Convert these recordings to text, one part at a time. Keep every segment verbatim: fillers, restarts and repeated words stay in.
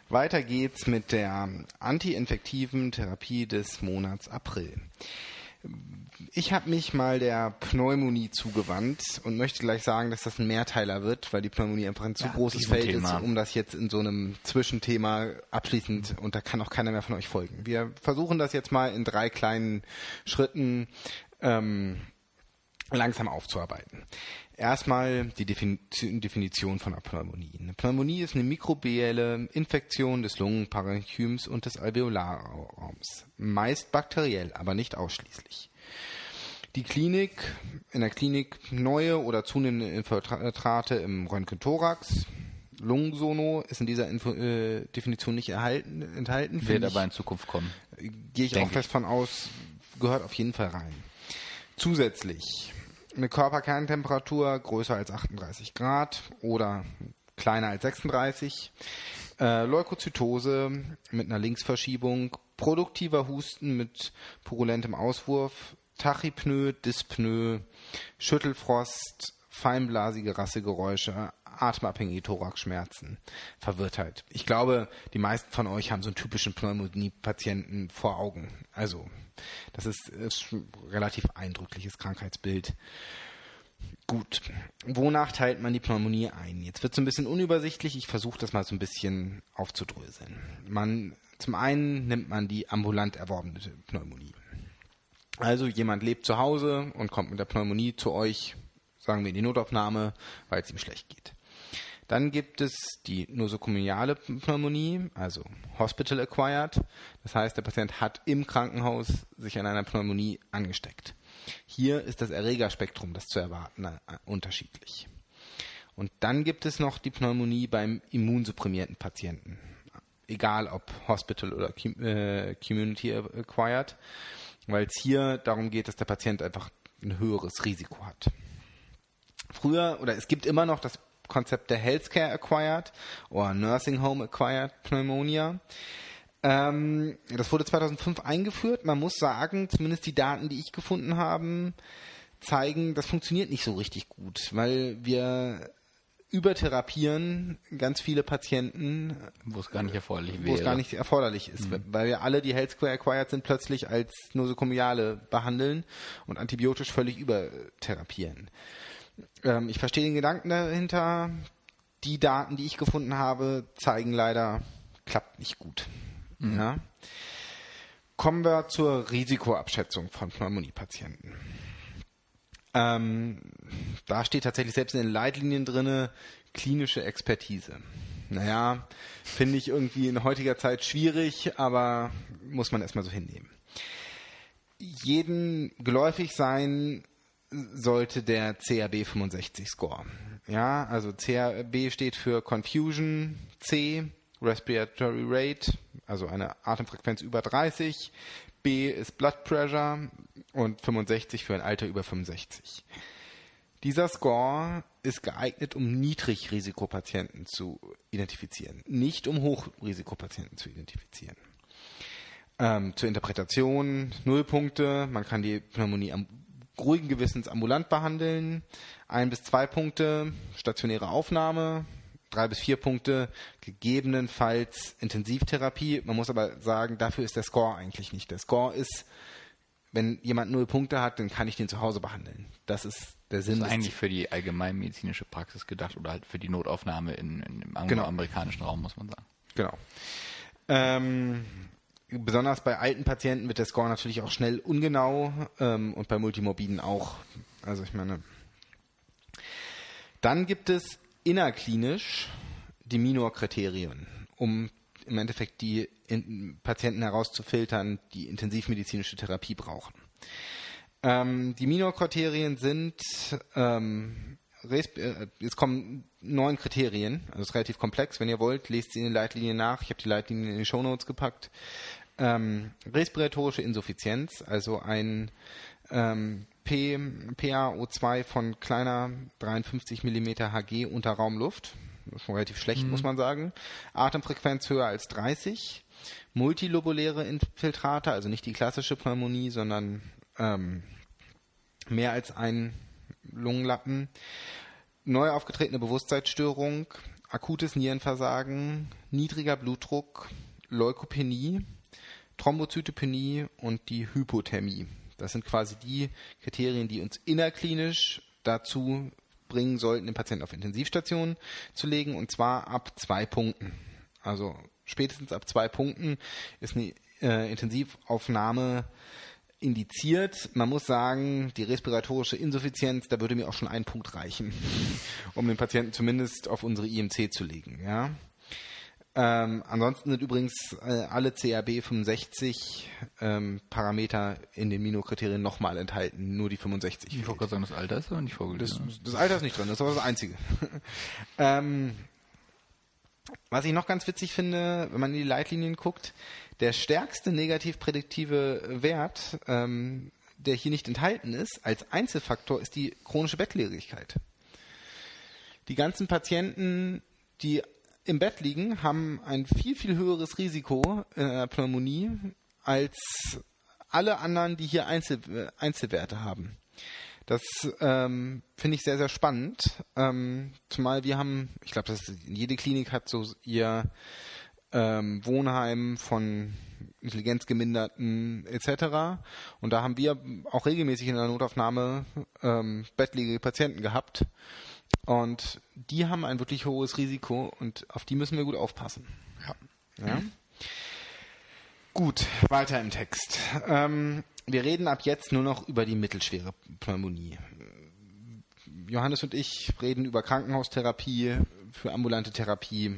Weiter geht's mit der antiinfektiven Therapie des Monats April. Ich habe mich mal der Pneumonie zugewandt und möchte gleich sagen, dass das ein Mehrteiler wird, weil die Pneumonie einfach ein zu ja, großes Feld Thema. ist, um das jetzt in so einem Zwischenthema abschließend, und da kann auch keiner mehr von euch folgen. Wir versuchen das jetzt mal in drei kleinen Schritten ähm, langsam aufzuarbeiten. Erstmal die Definition von einer Pneumonie. Eine Pneumonie ist eine mikrobielle Infektion des Lungenparenchyms und des Alveolarraums. Meist bakteriell, aber nicht ausschließlich. Die Klinik, in der Klinik neue oder zunehmende Infiltrate im Röntgenthorax. Lungensono ist in dieser Info, äh, Definition nicht erhalten, enthalten. Wird aber in Zukunft kommen. Gehe ich auch fest von aus, gehört auf jeden Fall rein. Zusätzlich eine Körperkerntemperatur größer als achtunddreißig Grad oder kleiner als sechsunddreißig, äh, Leukozytose mit einer Linksverschiebung, produktiver Husten mit purulentem Auswurf, Tachypnoe, Dyspnoe, Schüttelfrost, feinblasige Rassegeräusche, atemabhängige Thoraxschmerzen, Verwirrtheit. Ich glaube, die meisten von euch haben so einen typischen Pneumonie-Patienten vor Augen. Also, das ist, ist ein relativ eindrückliches Krankheitsbild. Gut, wonach teilt man die Pneumonie ein? Jetzt wird es ein bisschen unübersichtlich. Ich versuche das mal so ein bisschen aufzudröseln. Man, zum einen nimmt man die ambulant erworbene Pneumonie. Also jemand lebt zu Hause und kommt mit der Pneumonie zu euch, sagen wir in die Notaufnahme, weil es ihm schlecht geht. Dann gibt es die nosokomiale Pneumonie, also Hospital Acquired. Das heißt, der Patient hat im Krankenhaus sich an einer Pneumonie angesteckt. Hier ist das Erregerspektrum, das zu erwarten, unterschiedlich. Und dann gibt es noch die Pneumonie beim immunsupprimierten Patienten. Egal ob Hospital oder Community Acquired, weil es hier darum geht, dass der Patient einfach ein höheres Risiko hat. Früher, oder es gibt immer noch das Konzept der Healthcare Acquired oder Nursing Home Acquired Pneumonia. Ähm, das wurde zweitausendfünf eingeführt. Man muss sagen, zumindest die Daten, die ich gefunden habe, zeigen, das funktioniert nicht so richtig gut, weil wir übertherapieren ganz viele Patienten, wo es gar nicht erforderlich wäre. Wo es gar nicht erforderlich ist, mhm. weil wir alle, die Healthcare Acquired sind, plötzlich als nosokomiale behandeln und antibiotisch völlig übertherapieren. Ähm, ich verstehe den Gedanken dahinter. Die Daten, die ich gefunden habe, zeigen leider, klappt nicht gut. Mhm. Ja? Kommen wir zur Risikoabschätzung von Pneumoniepatienten. Ähm, da steht tatsächlich selbst in den Leitlinien drin, klinische Expertise. Naja, finde ich irgendwie in heutiger Zeit schwierig, aber muss man erstmal so hinnehmen. Jeden geläufig sein sollte der C R B fünfundsechzig Score. Ja, also C R B steht für Confusion, C, Respiratory Rate, also eine Atemfrequenz über dreißig, B ist Blood Pressure und fünfundsechzig für ein Alter über fünfundsechzig. Dieser Score ist geeignet, um Niedrigrisikopatienten zu identifizieren, nicht um Hochrisikopatienten zu identifizieren. Ähm, zur Interpretation, null Punkte, man kann die Pneumonie am ruhigen Gewissens ambulant behandeln, ein bis zwei Punkte, stationäre Aufnahme, drei bis vier Punkte, gegebenenfalls Intensivtherapie. Man muss aber sagen, dafür ist der Score eigentlich nicht. Der Score ist, wenn jemand null Punkte hat, dann kann ich den zu Hause behandeln. Das ist der Sinn. Das ist eigentlich für die allgemeinmedizinische Praxis gedacht oder halt für die Notaufnahme in, in, im angloamerikanischen genau. Raum, muss man sagen. Genau. Ähm, besonders bei alten Patienten wird der Score natürlich auch schnell ungenau ähm, und bei Multimorbiden auch. Also ich meine, dann gibt es innerklinisch die Minor-Kriterien, um im Endeffekt die in, Patienten herauszufiltern, die intensivmedizinische Therapie brauchen. Ähm, die Minor-Kriterien sind, ähm, jetzt kommen neun Kriterien, also es ist relativ komplex. Wenn ihr wollt, lest sie in den Leitlinien nach. Ich habe die Leitlinien in die Shownotes gepackt. Ähm, respiratorische Insuffizienz, also ein ähm, P, P A O zwei von kleiner dreiundfünfzig Millimeter Hg unter Raumluft. Das ist schon relativ schlecht, mhm. muss man sagen. Atemfrequenz höher als dreißig. Multilobuläre Infiltrate, also nicht die klassische Pneumonie, sondern ähm, mehr als ein Lungenlappen. Neu aufgetretene Bewusstseinsstörung. akutes Nierenversagen, niedriger Blutdruck, Leukopenie, Thrombozytopenie und die Hypothermie. Das sind quasi die Kriterien, die uns innerklinisch dazu bringen sollten, den Patienten auf Intensivstationen zu legen, und zwar ab zwei Punkten. Also spätestens ab zwei Punkten ist eine äh, Intensivaufnahme indiziert. Man muss sagen, die respiratorische Insuffizienz, da würde mir auch schon ein Punkt reichen, um den Patienten zumindest auf unsere I M C zu legen. Ja? Ähm, ansonsten sind übrigens äh, alle C R B fünfundsechzig ähm, Parameter in den Mino-Kriterien nochmal enthalten, nur die fünfundsechzig. Ich wollte gerade sagen, das Alter ist aber nicht vorgelesen. Das, das Alter ist nicht drin, das ist aber das Einzige. ähm, was ich noch ganz witzig finde, wenn man in die Leitlinien guckt, der stärkste negativ prädiktive Wert, ähm, der hier nicht enthalten ist, als Einzelfaktor, ist die chronische Bettlägerigkeit. Die ganzen Patienten, die im Bett liegen, haben ein viel, viel höheres Risiko in einer Pneumonie als alle anderen, die hier Einzel- Einzelwerte haben. Das ähm, finde ich sehr, sehr spannend. Ähm, zumal wir haben, ich glaube, jede Klinik hat so ihr ähm, Wohnheim von Intelligenzgeminderten et cetera. Und da haben wir auch regelmäßig in der Notaufnahme ähm, bettlägerige Patienten gehabt. Und die haben ein wirklich hohes Risiko und auf die müssen wir gut aufpassen. Ja. Ja? Mhm. Gut, weiter im Text. Ähm, wir reden ab jetzt nur noch über die mittelschwere Pneumonie. Johannes und ich reden über Krankenhaustherapie, für ambulante Therapie.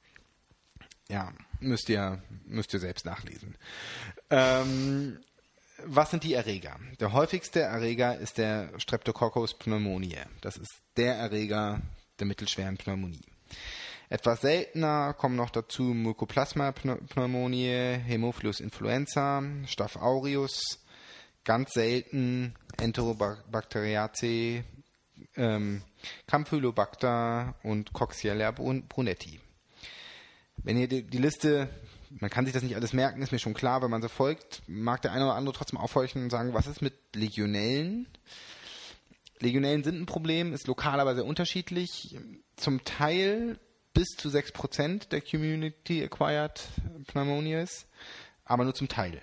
Ja, müsst ihr, müsst ihr selbst nachlesen. Ähm, was sind die Erreger? Der häufigste Erreger ist der Streptococcus pneumoniae. Das ist der Erreger der mittelschweren Pneumonie. Etwas seltener kommen noch dazu Mycoplasma pneumoniae, Haemophilus influenza, Staph aureus, ganz selten Enterobacteriaceae, ähm, Campylobacter und Coxiella brunetti. Wenn ihr die, die Liste, man kann sich das nicht alles merken, ist mir schon klar, wenn man so folgt, mag der eine oder andere trotzdem aufhorchen und sagen, was ist mit Legionellen? Legionellen sind ein Problem, ist lokal aber sehr unterschiedlich. Zum Teil bis zu sechs Prozent der Community-Acquired Pneumonias, aber nur zum Teil.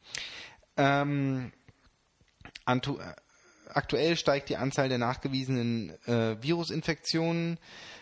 Ähm, antu- aktuell steigt die Anzahl der nachgewiesenen äh, Virusinfektionen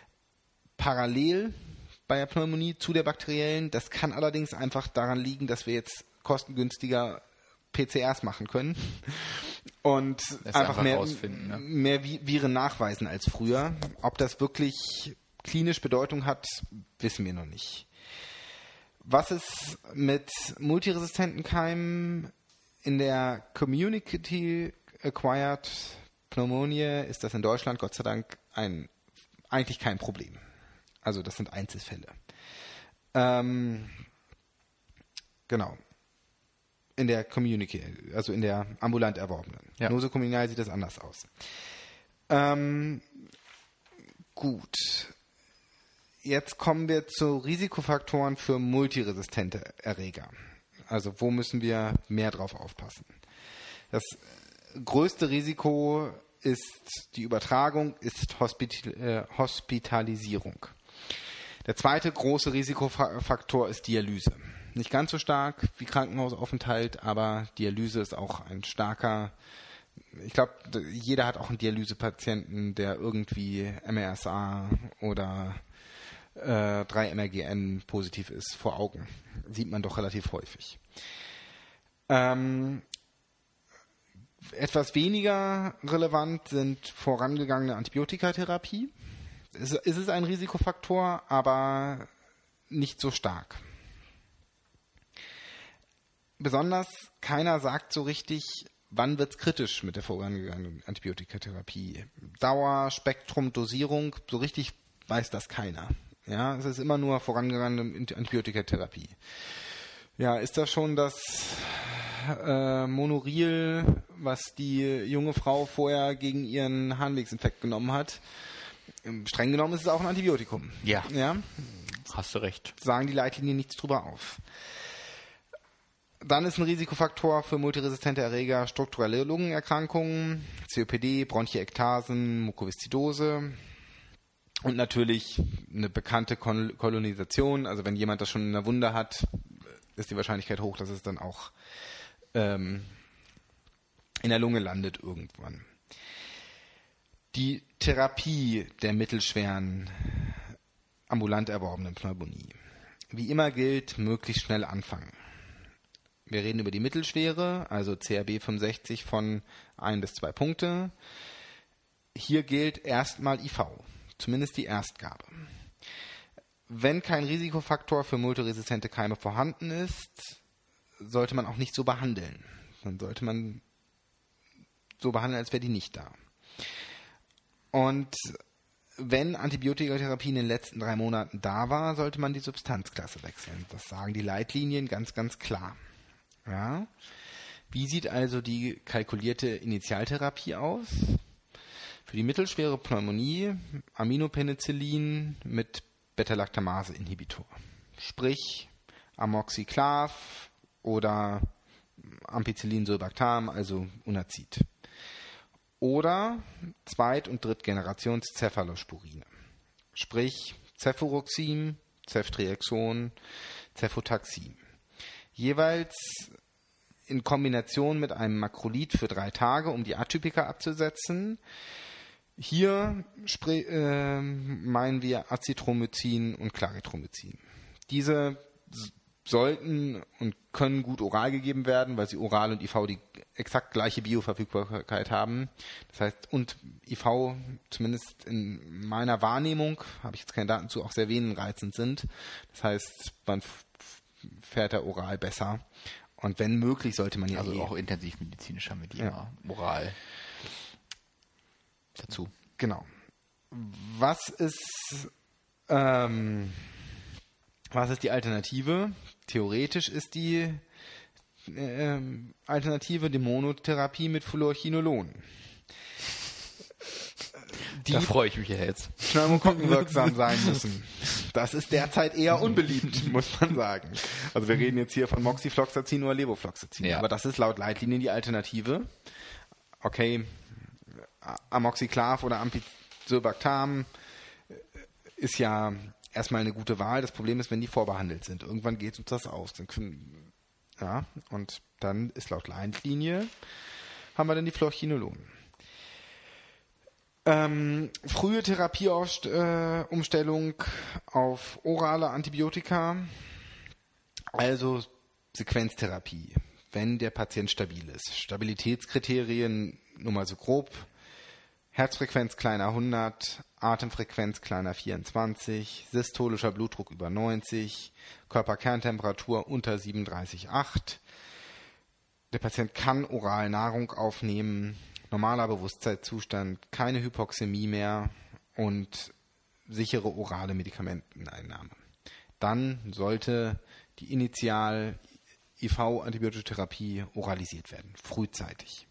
parallel bei der Pneumonie zu der bakteriellen. Das kann allerdings einfach daran liegen, dass wir jetzt kostengünstiger P C Rs machen können und einfach, einfach mehr, ne? mehr Viren nachweisen als früher. Ob das wirklich klinisch Bedeutung hat, wissen wir noch nicht. Was ist mit multiresistenten Keimen? In der Community Acquired Pneumonie ist das in Deutschland Gott sei Dank ein, eigentlich kein Problem. Also das sind Einzelfälle. Ähm, genau. In der Community, also in der ambulant erworbenen. Ja. Nosokomial sieht das anders aus. Ähm, gut. Jetzt kommen wir zu Risikofaktoren für multiresistente Erreger. Also wo müssen wir mehr drauf aufpassen? Das größte Risiko ist die Übertragung, ist Hospital, äh, Hospitalisierung. Der zweite große Risikofaktor ist Dialyse. Nicht ganz so stark wie Krankenhausaufenthalt, aber Dialyse ist auch ein starker, ich glaube, jeder hat auch einen Dialysepatienten, der irgendwie M R S A oder äh, drei M R G N positiv ist, vor Augen. Sieht man doch relativ häufig. Ähm, etwas weniger relevant sind vorangegangene Antibiotikatherapie. Es ist ein Risikofaktor, aber nicht so stark. Besonders keiner sagt so richtig, wann wird es kritisch mit der vorangegangenen Antibiotikatherapie. Dauer, Spektrum, Dosierung, so richtig weiß das keiner. Ja, es ist immer nur vorangegangene Antibiotikatherapie. Ja, ist das schon das äh, Monoril, was die junge Frau vorher gegen ihren Harnwegsinfekt genommen hat? Streng genommen ist es auch ein Antibiotikum. Ja, ja? Hast du recht. Sagen die Leitlinien nichts drüber auf. Dann ist ein Risikofaktor für multiresistente Erreger strukturelle Lungenerkrankungen, C O P D, Bronchiektasen, Mukoviszidose. Und natürlich eine bekannte Kol- Kolonisation. Also wenn jemand das schon in der Wunde hat, ist die Wahrscheinlichkeit hoch, dass es dann auch ähm, in der Lunge landet irgendwann. Die Therapie der mittelschweren ambulant erworbenen Pneumonie. Wie immer gilt, möglichst schnell anfangen. Wir reden über die mittelschwere, also C R B fünfundsechzig von ein bis zwei Punkte. Hier gilt erstmal I V, zumindest die Erstgabe. Wenn kein Risikofaktor für multiresistente Keime vorhanden ist, sollte man auch nicht so behandeln. Dann sollte man so behandeln, als wäre die nicht da. Und wenn Antibiotikatherapie in den letzten drei Monaten da war, sollte man die Substanzklasse wechseln. Das sagen die Leitlinien ganz, ganz klar. Ja. Wie sieht also die kalkulierte Initialtherapie aus? Für die mittelschwere Pneumonie Aminopenicillin mit Beta-Lactamase-Inhibitor. Sprich Amoxiclav oder Ampicillin-Sulbactam, also Unazid. Oder Zweit- und Drittgenerations Cephalosporine. Sprich Cefuroxim, Ceftriaxon, Cefotaxim. Jeweils in Kombination mit einem Makrolid für drei Tage, um die Atypika abzusetzen. Hier spre- äh, meinen wir Azithromycin und Clarithromycin. Diese s- sollten und können gut oral gegeben werden, weil sie oral und I V die exakt gleiche Bioverfügbarkeit haben. Das heißt, und I V, zumindest in meiner Wahrnehmung, habe ich jetzt keine Daten zu, auch sehr venenreizend sind. Das heißt, man f- fährt da oral besser. Und wenn möglich, sollte man ja Also eh auch intensivmedizinisch haben wir die Ja. immer oral dazu. Genau. Was ist, ähm, was ist die Alternative? Theoretisch ist die ähm, Alternative die Monotherapie mit Fluorchinolon. Die Da freue ich mich ja jetzt. pneumokokkenwirksam sein müssen. Das ist derzeit eher unbeliebt, muss man sagen. Also wir reden jetzt hier von Moxifloxacin oder Levofloxacin. Ja. Aber das ist laut Leitlinien die Alternative. Okay, Amoxiclav oder Ampicillin ist ja erstmal eine gute Wahl. Das Problem ist, wenn die vorbehandelt sind. Irgendwann geht uns das aus. Dann können, ja, und dann ist laut Leitlinie, haben wir dann die Fluorchinolon. Ähm, frühe Therapieumstellung auf orale Antibiotika, also Sequenztherapie, wenn der Patient stabil ist. Stabilitätskriterien, nur mal so grob, Herzfrequenz kleiner hundert, Atemfrequenz kleiner vierundzwanzig, systolischer Blutdruck über neunzig, Körperkerntemperatur unter siebenunddreißig Komma acht. Der Patient kann oral Nahrung aufnehmen, normaler Bewusstseinszustand, keine Hypoxämie mehr und sichere orale Medikamenteneinnahme. Dann sollte die Initial-I V-antibiotische Therapie oralisiert werden, frühzeitig.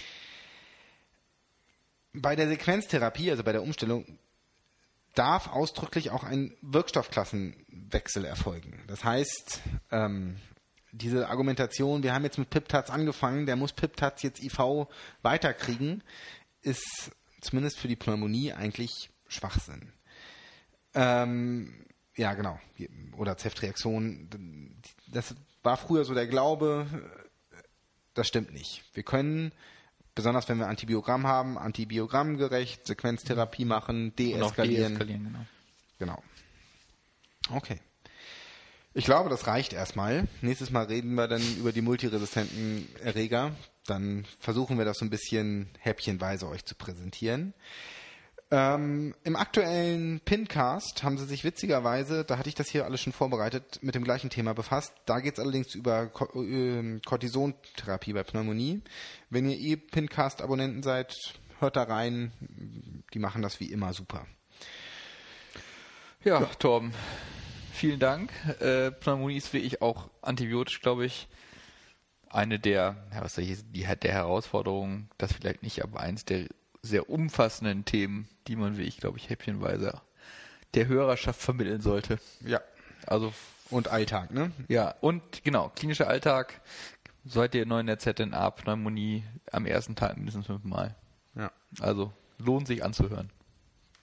Bei der Sequenztherapie, also bei der Umstellung, darf ausdrücklich auch ein Wirkstoffklassenwechsel erfolgen. Das heißt, ähm, diese Argumentation, wir haben jetzt mit Piptaz angefangen, der muss Piptaz jetzt I V weiterkriegen, ist zumindest für die Pneumonie eigentlich Schwachsinn. Ähm, ja, genau. Oder Ceftriaxon. Das war früher so der Glaube, das stimmt nicht. Wir können, besonders wenn wir Antibiogramm haben, antibiogrammgerecht Sequenztherapie machen, deeskalieren. deeskalieren genau. Genau. Okay. Ich glaube, das reicht erstmal. Nächstes Mal reden wir dann über die multiresistenten Erreger. Dann versuchen wir das so ein bisschen häppchenweise euch zu präsentieren. Ähm, Im aktuellen Pincast haben sie sich witzigerweise, da hatte ich das hier alles schon vorbereitet, mit dem gleichen Thema befasst. Da geht es allerdings über Ko- äh, Cortisontherapie bei Pneumonie. Wenn ihr eh Pincast-Abonnenten seid, hört da rein. Die machen das wie immer super. Ja, ja. Torben, vielen Dank. Äh, Pneumonie ist wie ich auch antibiotisch, glaube ich, eine der, ja, was soll ich, die hat der Herausforderungen, das vielleicht nicht, aber eins der sehr umfassenden Themen, die man, wie ich, glaube ich, häppchenweise der Hörerschaft vermitteln sollte. Ja. Also Und Alltag, ne? ja, und genau, klinischer Alltag, seid ihr neu in der Z N A, Pneumonie am ersten Tag mindestens fünfmal. Ja. Also lohnt sich anzuhören.